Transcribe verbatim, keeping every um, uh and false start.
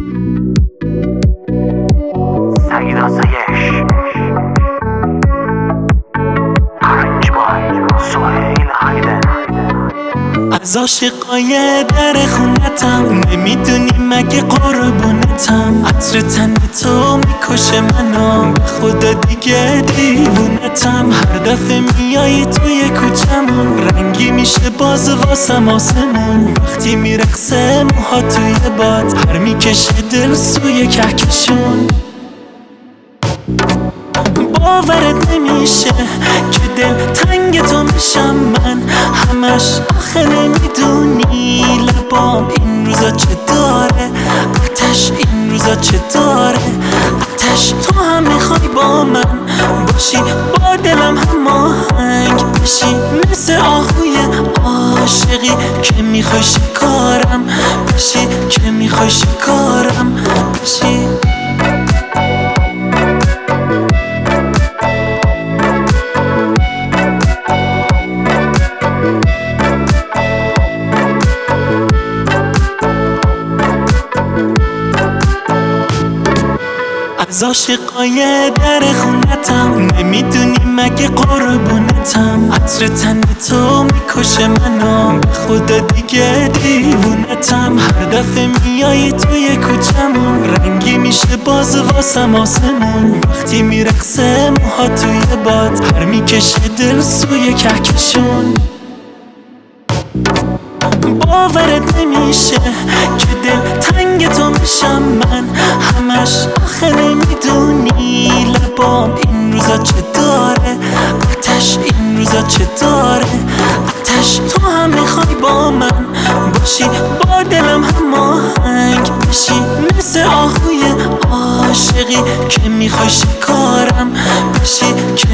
سعید آسایش پنج بای سهیل هایدن. از عاشقای در خونتم نمیدونی مگه قربونتم. عطر تن تو میکشه منو، به خدا دیگه دیوونتم. هر دفعه میایی توی کوچمون رنگی میشه باز واسم آسمون. وقتی میرقصه موها توی باد هر میکشه دل سوی کهکشون. باورت نمیشه که دل تنگ تو میشم من همش. آخه نمیدونی لبام این روزا چه داره آتش، این روزا چه داره آتش. تو هم میخوای با من باشی، با دلم هماهنگ بشی، مثل آهوی عاشقی که میخوای شکارم بشی، که میخوای شکارم بشی. از عاشقای در خونتم نمیدونی مگه قربونتم. عطر تن تو میکشه منو، به خدا دیگه دیوونتم. هر دفعه میایی توی کوچمون رنگی میشه باز واسم آسمون. وقتی میرقصه موها توی باد هر میکشه دل سوی کهکشون. باورت نمیشه که دل تنگ تو میشم من همش. آخه نمیدونی لبام این روزا چه داره آتش، این روزا چه داره آتش. تو هم میخوای با من باشی، با دلم هماهنگ بشی، مثل آهوی عاشقی که میخوای شکارم بشی، که